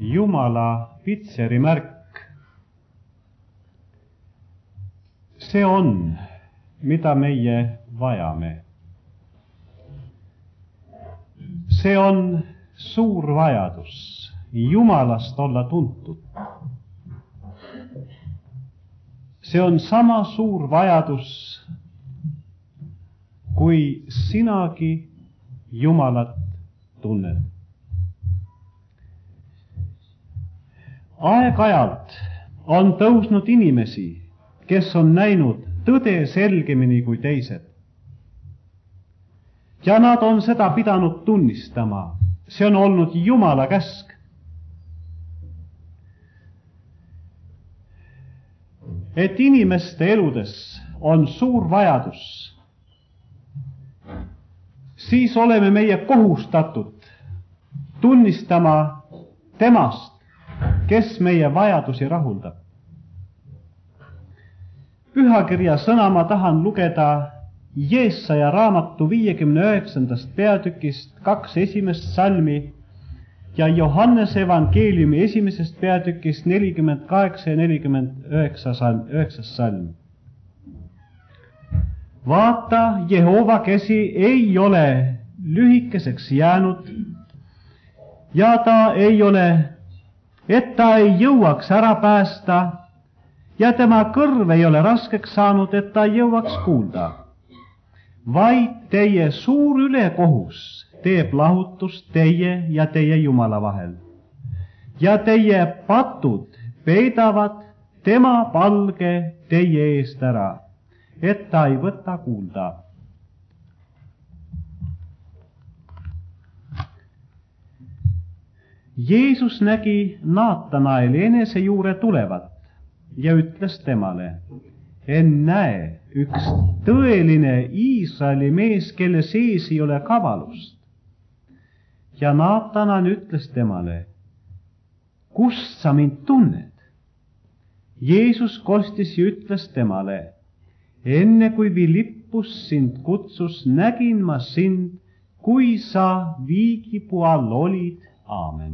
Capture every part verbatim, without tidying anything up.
Jumala pitseri märk. See on, mida meie vajame. See on suur vajadus Jumalast olla tuntud. See on sama suur vajadus, kui sinagi Jumalat tunned. Aeg-ajalt on tõusnud inimesi, kes on näinud tõde selgemini kui teised. Ja nad on seda pidanud tunnistama. See on olnud Jumala käsk. Et inimeste eludes on suur vajadus, siis oleme meie kohustatud tunnistama temast, kes meie vajadusi rahuldab. Pühakirja sõna ma tahan lugeda Jeesaja raamatu viiekümne üheksandast peatükist kaks esimest salmi ja Johannese evangeeliumi esimesest peatükist nelikümmend kaheksa ja nelikümmend üheksa salm. Vaata, Jehova käsi ei ole lühikeseks jäänud ja ta ei ole, et ta ei jõuaks ära päästa ja tema kõrv ei ole raskeks saanud, et ta ei jõuaks kuulda. Vaid teie suur ülekohus teeb lahutust teie ja teie Jumala vahel. Ja teie patud peidavad tema palge teie eest ära, et ta ei võta kuulda. Jeesus nägi Naatanaeli enese juure tulevat ja ütles temale, ennäe, üks tõeline Iisraeli mees, kelle sees ei ole kavalust. Ja Naatanael ütles temale, kust sa mind tunned? Jeesus kostis ja ütles temale, enne kui Filippus sind kutsus, nägin ma sind, kui sa viigipuu all olid. Aamen.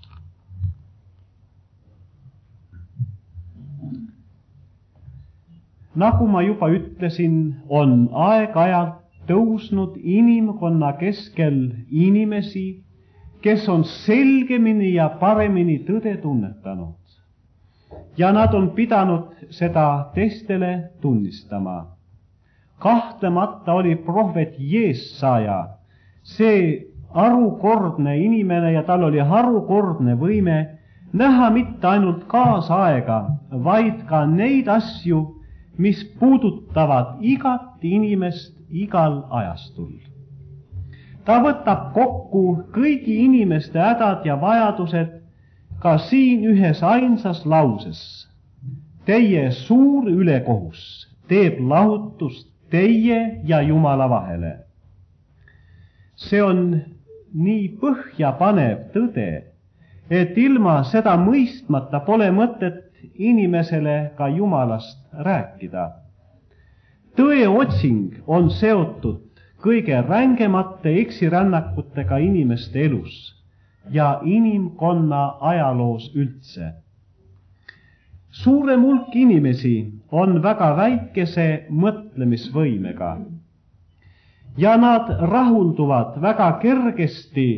Nagu ma juba ütlesin, on aeg-ajalt tõusnud inimkonna keskel inimesi, kes on selgemini ja paremini tõde tunnetanud. Ja nad on pidanud seda teistele tunnistama. Kahtlemata oli prohvet Jeesaja see harukordne inimene ja tal oli harukordne võime näha mitte ainult kaasaega, vaid ka neid asju, mis puudutavad igat inimest igal ajastul. Ta võtab kokku kõigi inimeste hädad ja vajadused ka siin ühes ainsas lauses. Teie suur ülekohus teeb lahutust teie ja Jumala vahele. See on nii põhjapanev tõde, et ilma seda mõistmata pole mõtet inimesele ka Jumalast rääkida. Tõe otsing on seotud kõige rängemate eksirännakutega inimeste elus ja inimkonna ajaloos üldse. Suurem hulk inimesi on väga väikese mõtlemisvõimega ja nad rahulduvad väga kergesti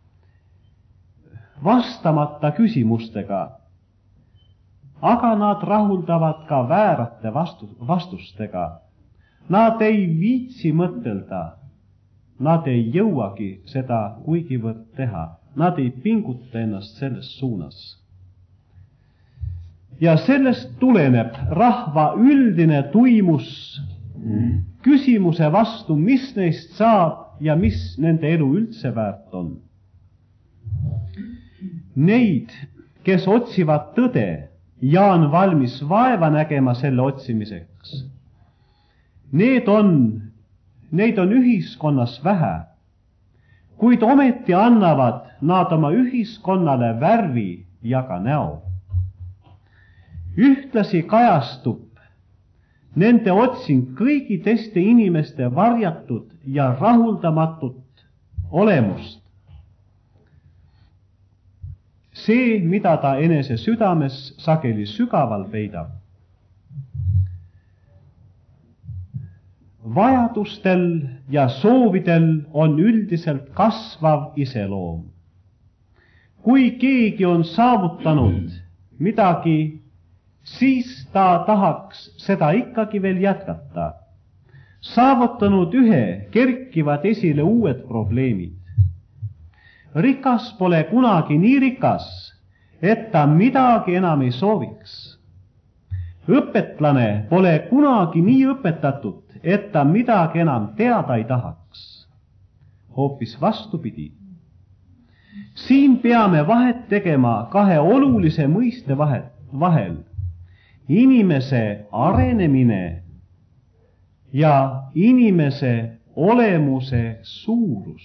vastamata küsimustega, aga nad rahuldavad ka väärate vastustega. Nad ei viitsi mõtelda, nad ei jõuagi seda kuigivõrd teha, nad ei pinguta ennast selles suunas. Ja sellest tuleneb rahva üldine tuimus küsimuse vastu, mis neist saab ja mis nende elu üldse väärt on. Neid, kes otsivad tõde ja on valmis vaeva nägema selle otsimiseks, need on, neid on ühiskonnas vähe, kuid ometi annavad nad oma ühiskonnale värvi ja ka näo. Ühtlasi kajastub nende otsing kõigi teiste inimeste varjatud ja rahuldamatut olemust. see, mida ta enese südames sageli sügaval peidab. Vajadustel ja soovidel on üldiselt kasvav iseloom. Kui keegi on saavutanud midagi, siis ta tahaks seda ikkagi veel jätkata. Saavutanud ühe, kerkivad esile uued probleemid. Rikas pole kunagi nii rikas, et ta midagi enam ei sooviks. Õpetlane pole kunagi nii õpetatud, et ta midagi enam teada ei tahaks. Hoopis vastupidi. Siin peame vahet tegema kahe olulise mõiste vahel. Inimese arenemine ja inimese olemuse suurus.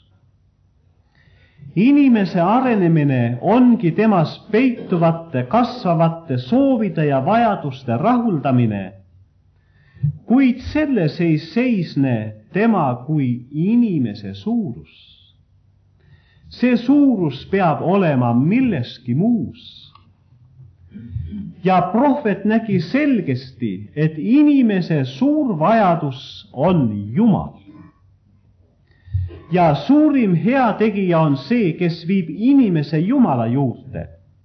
Inimese arenemine ongi temas peituvate, kasvavate soovide ja vajaduste rahuldamine, kuid selles ei seisne tema kui inimese suurus. See suurus peab olema milleski muus. Ja prohvet nägi selgesti, et inimese suur vajadus on Jumal. Ja suurim heategija on see, kes viib inimese Jumala juurde.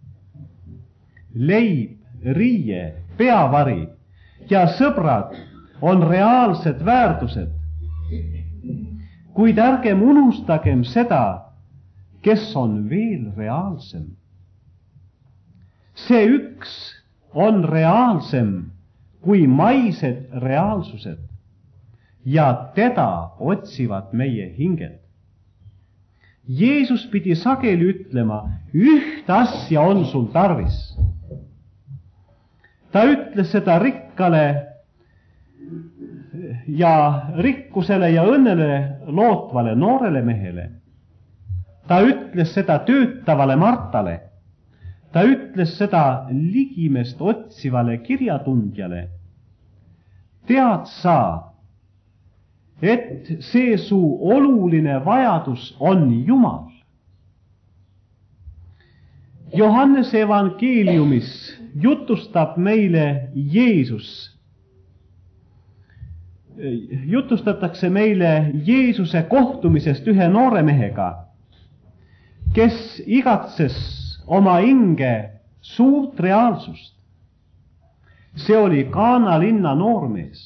Leib, riie, peavari ja sõbrad on reaalsed väärtused. Kuid ärgem unustagem seda, kes on veel reaalsem. See üks on reaalsem kui maised reaalsused ja teda otsivad meie hinged. Jeesus pidi sageli ütlema, üht asja on sul tarvis. Ta ütles seda rikkale ja rikkusele ja õnnele lootvale noorele mehele. Ta ütles seda töötavale Martale. Ta ütles seda ligimest otsivale kirjatundjale. Tead sa, et see su oluline vajadus on Jumal. Johannese evangeeliumis jutustab meile Jeesus. Jutustatakse meile Jeesuse kohtumisest ühe noore mehega, kes igatses oma hinge suurt reaalsust. See oli Kaana linna noormees.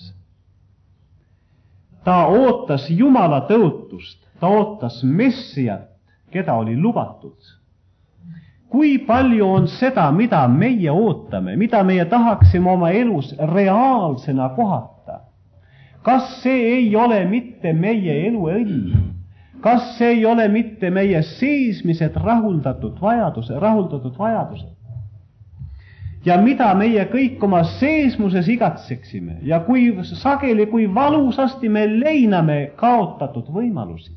Ta ootas Jumala tõotust, ta ootas Messiat, keda oli lubatud. Kui palju on seda, mida meie ootame, mida meie tahaksime oma elus reaalsena kohata? Kas see ei ole mitte meie elu õnn? Kas see ei ole mitte meie seismised rahuldatud vajadused, rahuldatud vajadused? Ja mida meie kõik oma seesmuses igatseksime ja kui sageli, kui valusasti me leiname kaotatud võimalusi.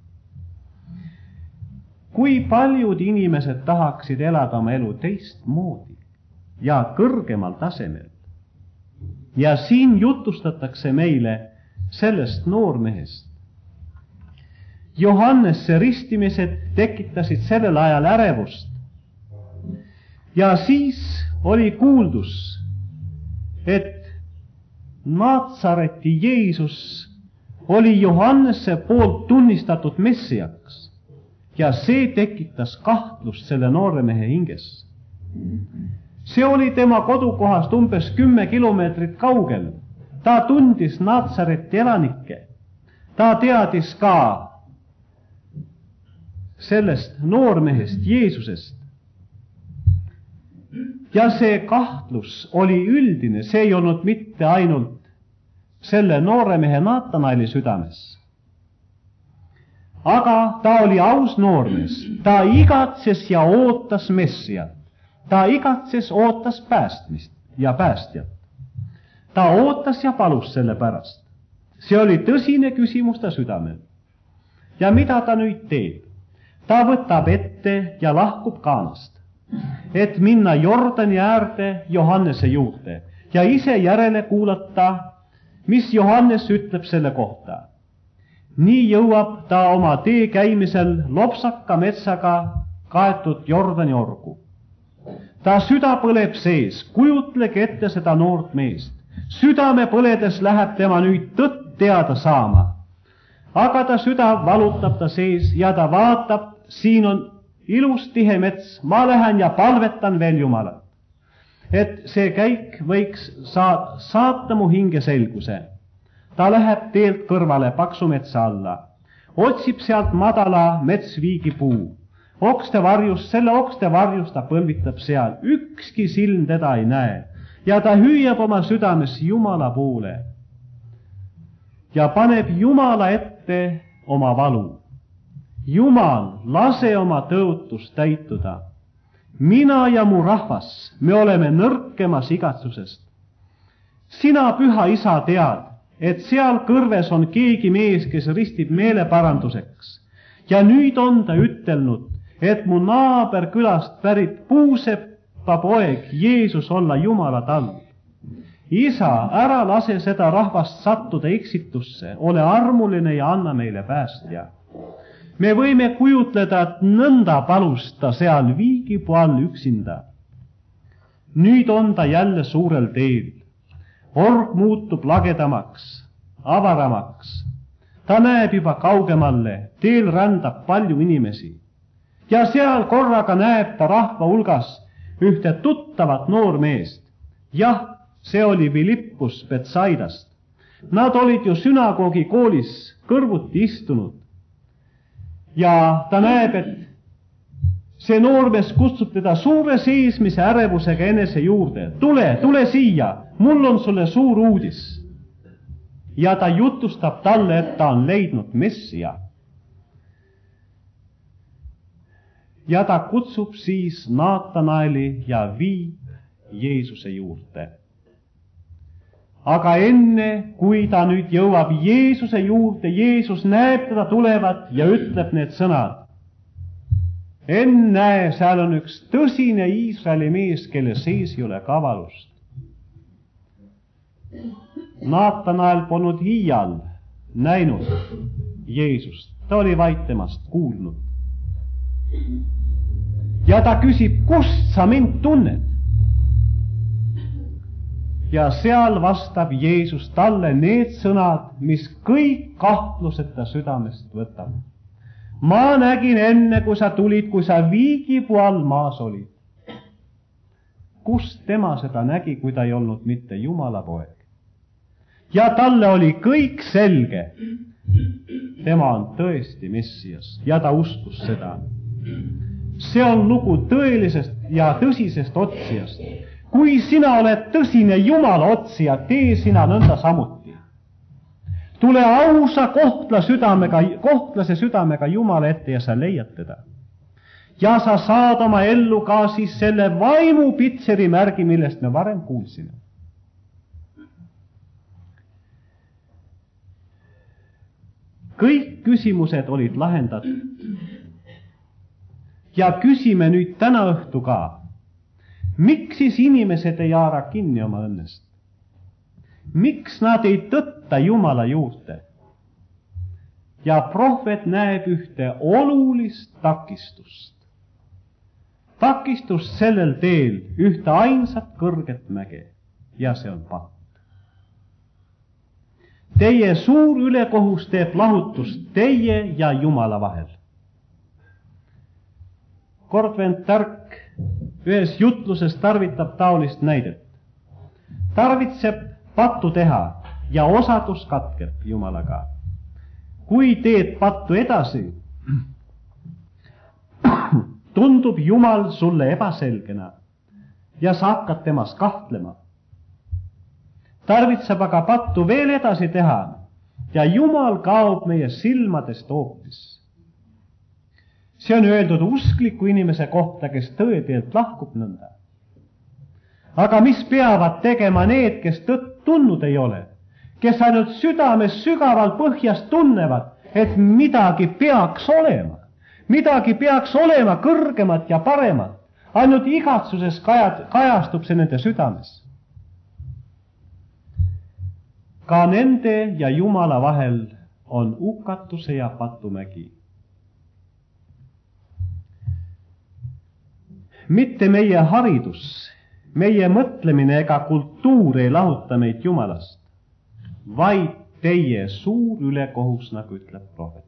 Kui paljud inimesed tahaksid elada oma elu teistmoodi ja kõrgemal tasemel. Ja siin jutustatakse meile sellest noormehest. Johannese ristimised tekitasid sellel ajal ärevust. Ja siis oli kuuldus, et Naatsareti Jeesus oli Johannese poolt tunnistatud Messiaks ja see tekitas kahtlust selle noore mehe hinges. See oli tema kodukohast umbes kümme kilomeetrit kaugel. Ta tundis Naatsareti elanikke. Ta teadis ka sellest noormehest Jeesusest. Ja see kahtlus oli üldine, see ei olnud mitte ainult selle noore mehe Naatanaeli südames. Aga ta oli aus noormees, ta igatses ja ootas Messiat. Ta igatses, ootas päästmist ja päästjat. Ta ootas ja palus selle pärast. See oli tõsine küsimus ta südamel. Ja mida ta nüüd teeb? Ta võtab ette ja lahkub Kaanast, et minna Jordani äärde Johannese juurde ja ise järele kuulata, mis Johannes ütleb selle kohta. Nii jõuab ta oma tee käimisel lopsaka metsaga kaetud Jordani orgu. ta süda põleb sees, kujutlege ette seda noort meest. südame põledes läheb tema nüüd tõtt teada saama. aga ta süda valutab ta sees ja ta vaatab, siin on ilus tihe mets, ma lähen ja palvetan veel Jumalat, et see käik võiks saa, saata mu hinge selguse. ta läheb teelt kõrvale paksu metsa alla, otsib sealt madala metsviigipuu, okste varjus, selle okste varjus ta põlvitab seal, ükski silm teda ei näe ja ta hüüab oma südames Jumala poole ja paneb Jumala ette oma valu. Jumal, lase oma tõotus täituda. mina ja mu rahvas, me oleme nõrkemas igatsusest. sina, püha isa, tead, et seal kõrves on keegi mees, kes ristib meeleparanduseks ja nüüd on ta ütelnud, et mu naaber külast pärit puusepa poeg Jeesus olla Jumala tald. isa, ära lase seda rahvast sattuda eksitusse, ole armuline ja anna meile päästja. me võime kujutleda, et nõnda palus ta seal viigipuu all üksinda. nüüd on ta jälle suurel teel. org muutub lagedamaks, avaramaks. ta näeb juba kaugemale, teel rändab palju inimesi. ja seal korraga näeb ta rahva hulgas ühte tuttavat noormeest. jah, see oli Philippus Betsaidast. Nad olid ju sünagoogi koolis kõrvuti istunud. ja ta näeb, et see noormees kutsub teda suure seesmise ärevusega enese juurde. tule, tule siia, mul on sulle suur uudis. ja ta jutustab talle, et ta on leidnud Messia. ja ta kutsub siis Naatanaeli ja viib Jeesuse juurde. aga enne, kui ta nüüd jõuab Jeesuse juurde, Jeesus näeb teda tulevat ja ütleb need sõnad. ennäe, seal on üks tõsine Iisraeli mees, kelle sees ei ole kavalust. Naatanael polnud iial näinud Jeesust, ta oli vaid temast kuulnud. ja ta küsib, kust sa mind tunned? ja seal vastab Jeesus talle need sõnad, mis kõik kahtlused ta südamest võtab. ma nägin enne, kui sa tulid, kui sa viigipuu all maas olid. kust tema seda nägi, kui ta ei olnud mitte Jumala poeg? ja talle oli kõik selge. tema on tõesti Messias ja ta uskus seda. see on lugu tõelisest ja tõsisest otsijast. kui sina oled tõsine Jumala otsija, tee sina nõnda samuti. tule ausa kohtla südamega, kohtlase südamega Jumala ette ja sa leiad teda. ja sa saad oma ellu ka siis selle vaimupitseri märgi, millest me varem kuulsime. kõik küsimused olid lahendatud. ja küsime nüüd täna õhtu ka, miks siis inimesed ei haara kinni oma õnnest? miks nad ei tõtta Jumala juurde? ja prohvet näeb ühte olulist takistust. takistust sellel teel, ühte ainsat kõrget mäge ja see on patt. Teie suur ülekohus teeb lahutust teie ja Jumala vahel. Kordvend Tark ühes jutluses tarvitab taolist näidet. tarvitseb pattu teha ja osadus katkeb Jumalaga. kui teed pattu edasi, tundub Jumal sulle ebaselgena ja sa hakkad temas kahtlema. tarvitseb aga pattu veel edasi teha ja Jumal kaob meie silmadest hoopis. see on öeldud uskliku inimese kohta, kes tõe teelt lahkub nõnda. aga mis peavad tegema need, kes tõtt tundnud ei ole, kes ainult südames sügaval põhjas tunnevad, et midagi peaks olema, midagi peaks olema kõrgemat ja paremat, ainult igatsuses kajad, kajastub see nende südames. ka nende ja Jumala vahel on hukatuse ja patumägi. mitte meie haridus, meie mõtlemine ega kultuur ei lahuta meid Jumalast, vaid teie suur ülekohus, nagu ütleb prohvet.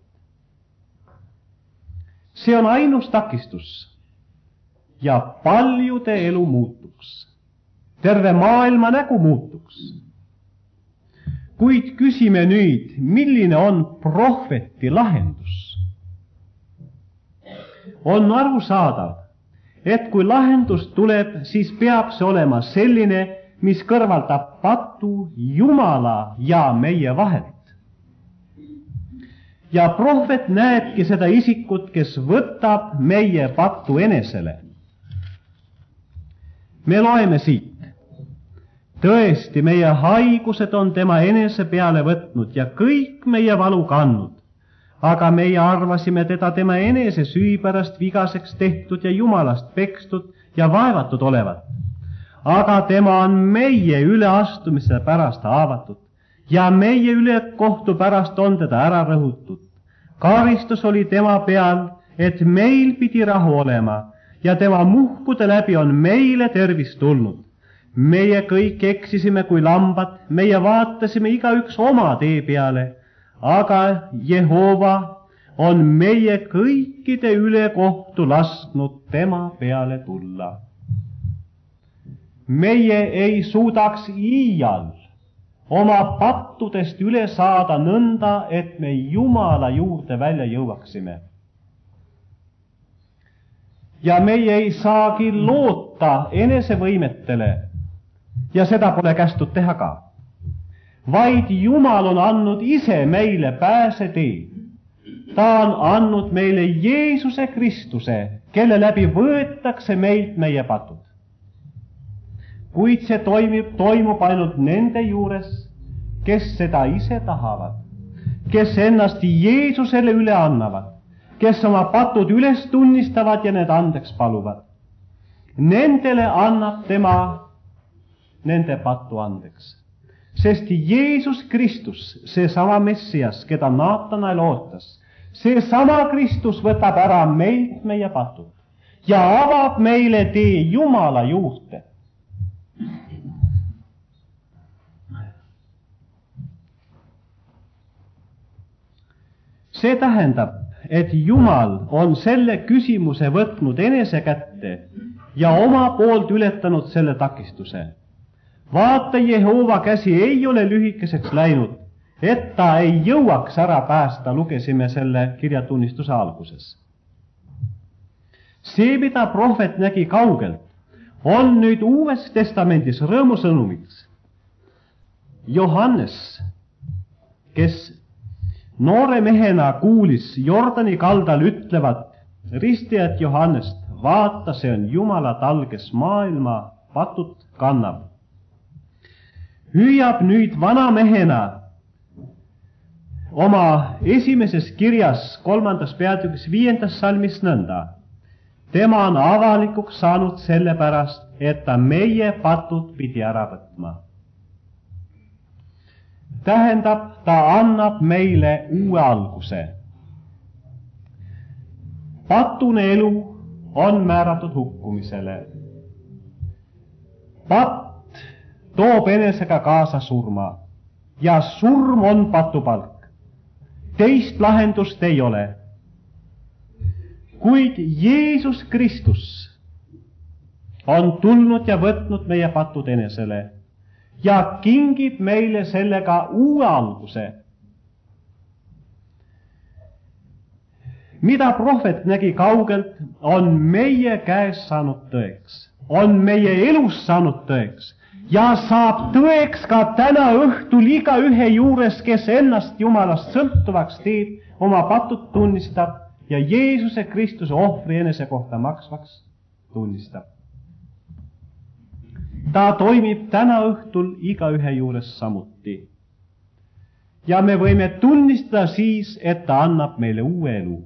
See on ainus takistus ja paljude elu muutuks, terve maailma nägu muutuks. Kuid küsime nüüd, milline on prohveti lahendus? On arusaadav, et kui lahendus tuleb, siis peab see olema selline, mis kõrvaldab patu Jumala ja meie vahelt. Ja prohvet näebki seda isikut, kes võtab meie patu enesele. Me loeme siit. Tõesti, meie haigused on tema enese peale võtnud ja kõik meie valu kandnud, aga meie arvasime teda tema enese süü pärast vigaseks tehtud ja Jumalast pekstud ja vaevatud olevat. Aga tema on meie üleastumise pärast haavatud ja meie ülekohtu pärast on teda ära rõhutud. Karistus oli tema peal, et meil pidi rahu olema ja tema muhkude läbi on meile tervis tulnud. Meie kõik eksisime kui lambad, meie vaatasime igaüks oma tee peale, aga Jehova on meie kõikide ülekohtu lasknud tema peale tulla. Meie ei suudaks iial oma pattudest üle saada nõnda, et me Jumala juurde välja jõuaksime. Ja meie ei saagi loota enesevõimetele, ja seda pole kästud teha ka, vaid Jumal on andnud ise meile pääsetee. Ta on andnud meile Jeesuse Kristuse, kelle läbi võetakse meilt meie patud. Kuid see toimib, toimub ainult nende juures, kes seda ise tahavad, kes ennast Jeesusele üle annavad, kes oma patud üles tunnistavad ja need andeks paluvad. Nendele annab tema nende patu andeks. Sest Jeesus Kristus, see sama Messias, keda Naatanael ootas, see sama Kristus võtab ära meilt meie patud ja avab meile tee Jumala juurde. See tähendab, et Jumal on selle küsimuse võtnud enese kätte ja oma poolt ületanud selle takistuse. Vaata, Jehova käsi ei ole lühikeseks läinud, et ta ei jõuaks ära päästa, lugesime selle kirjatunnistuse alguses. See, mida prohvet nägi kaugelt, on nüüd Uues Testamendis rõõmusõnumiks. Johannes, kes noore mehena kuulis Jordani kaldal ütlevat ristijat Johannest, vaata, see on Jumala tal, kes maailma patud kannab. Hüüab nüüd vana mehena oma esimeses kirjas kolmandas peatükis viiendas salmis nõnda. Tema on avalikuks saanud sellepärast, et ta meie patud pidi ära võtma. Tähendab, ta annab meile uue alguse. Patune elu on määratud hukkumisele. Patt toob enesega kaasa surma ja surm on patupalk. Teist lahendust ei ole. Kuid Jeesus Kristus on tulnud ja võtnud meie patud enesele ja kingib meile sellega uue alguse. Mida prohvet nägi kaugelt, on meie käes saanud tõeks, on meie elus saanud tõeks ja saab tõeks ka täna õhtul iga ühe juures, kes ennast Jumalast sõltuvaks teeb, oma patud tunnistab ja Jeesuse Kristuse ohvri enese kohta maksvaks tunnistab. Ta toimib täna õhtul iga ühe juures samuti. Ja me võime tunnistada siis, et ta annab meile uue elu.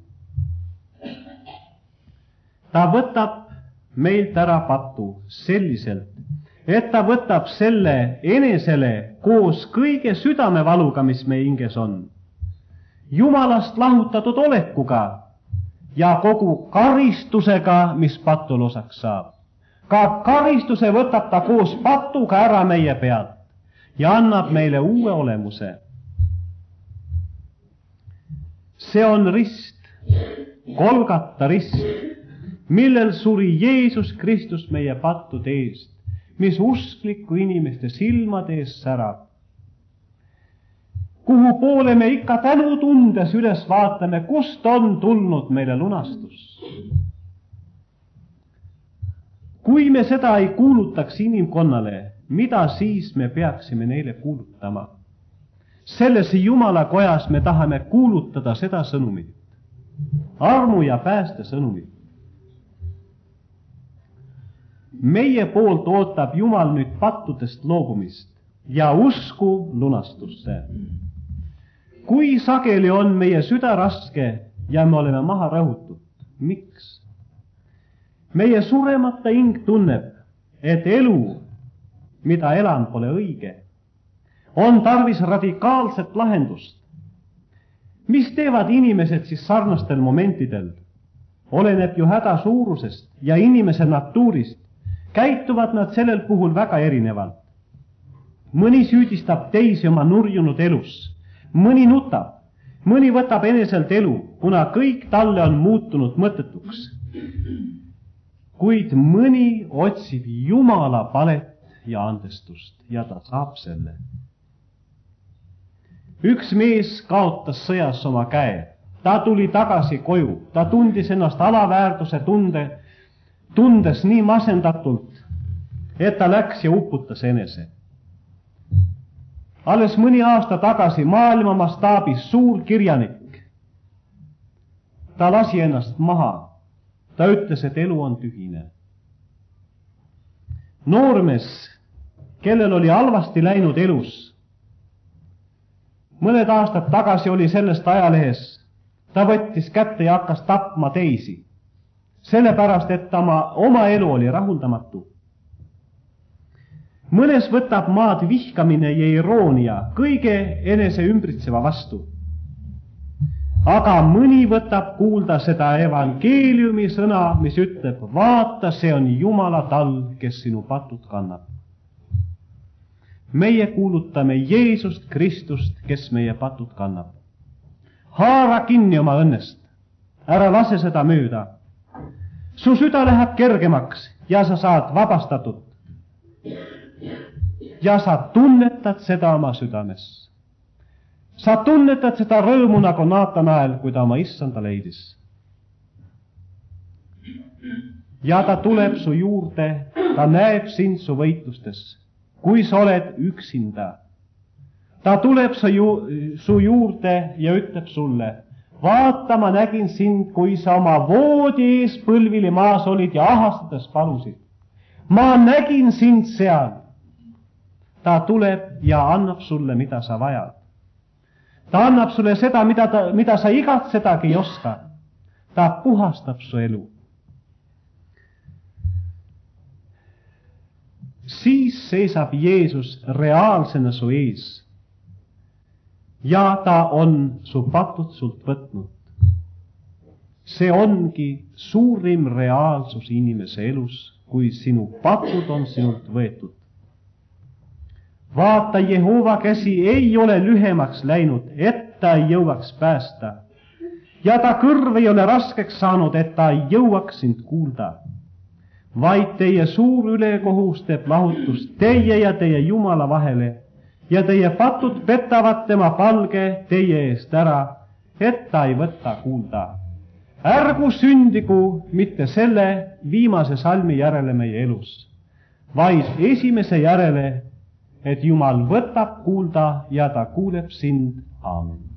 Ta võtab meilt ära patu selliselt, et ta võtab selle enesele koos kõige südamevaluga, mis meie hinges on. Jumalast lahutatud olekuga ja kogu karistusega, mis patul osaks saab. Ka karistuse võtab ta koos patuga ära meie pealt ja annab meile uue olemuse. See on rist, Golgata rist, millel suri Jeesus Kristus meie pattude eest, mis uskliku inimeste silmade ees särab. Kuhu poole me ikka tänu tundes üles vaatame, kust on tulnud meile lunastus. Kui me seda ei kuulutaks inimkonnale, mida siis me peaksime neile kuulutama? Selles Jumala kojas me tahame kuulutada seda sõnumit, armu ja pääste sõnumit. Meie poolt ootab Jumal nüüd pattudest loobumist ja usku lunastusse. Kui sageli on meie süda raske ja me oleme maha rõhutud, miks? Meie suremata hing tunneb, et elu, mida elan, pole õige. On tarvis radikaalset lahendust. Mis teevad inimesed siis sarnastel momentidel? Oleneb ju häda suurusest ja inimese natuurist. Käituvad nad sellel puhul väga erinevalt. Mõni süüdistab teisi oma nurjunud elus. Mõni nutab. Mõni võtab eneselt elu, kuna kõik talle on muutunud mõttetuks. Kuid mõni otsib Jumala palet ja andestust ja ta saab selle. Üks mees kaotas sõjas oma käe. Ta tuli tagasi koju. Ta tundis ennast alaväärtuse tunde, tundes nii masendatult, et ta läks ja uputas enese. Alles mõni aasta tagasi maailma mastaabis suur kirjanik. Ta lasi ennast maha. Ta ütles, et elu on tühine. Noormees, kellel oli halvasti läinud elus, mõned aastad tagasi oli sellest ajalehes, ta võttis kätte ja hakkas tapma teisi, sellepärast, et ta oma elu oli rahuldamatu. Mõnes võtab maad vihkamine ja iroonia kõige enese ümbritseva vastu. Aga mõni võtab kuulda seda evangeeliumi sõna, mis ütleb, vaata, see on Jumala talv, kes sinu patud kannab. Meie kuulutame Jeesust Kristust, kes meie patud kannab. Haara kinni oma õnnest, ära lase seda mööda. Su süda läheb kergemaks ja sa saad vabastatud. Ja sa tunnetad seda oma südames. Sa tunnetad seda rõõmu nagu Naatanael, kui ta oma issanda leidis. Ja ta tuleb su juurde, ta näeb sind su võitlustes, kui sa oled üksinda. Ta tuleb su, ju, su juurde ja ütleb sulle, vaata, ma nägin sind, kui sa oma voodi ees põlvili maas olid ja ahastades palusid. Ma nägin sind seal. Ta tuleb ja annab sulle, mida sa vajad. Ta annab sulle seda, mida, ta, mida sa igatsedagi ei oska. Ta puhastab su elu. Siis seisab Jeesus reaalsena su ees. Ja ta on su patud sult võtnud. See ongi suurim reaalsus inimese elus, kui sinu patud on sinult võetud. Vaata, Jehova käsi ei ole lühemaks läinud, et ta ei jõuaks päästa. Ja ta kõrv ei ole raskeks saanud, et ta ei jõuaks sind kuulda. Vaid teie suur ülekohus teeb lahutust teie ja teie Jumala vahele ja teie patud petavad tema palge teie eest ära, et ta ei võta kuulda. Ärgu sündigu mitte selle viimase salmi järele meie elus, vaid esimese järele, et Jumal võtab kuulda ja ta kuuleb sind. Aamen.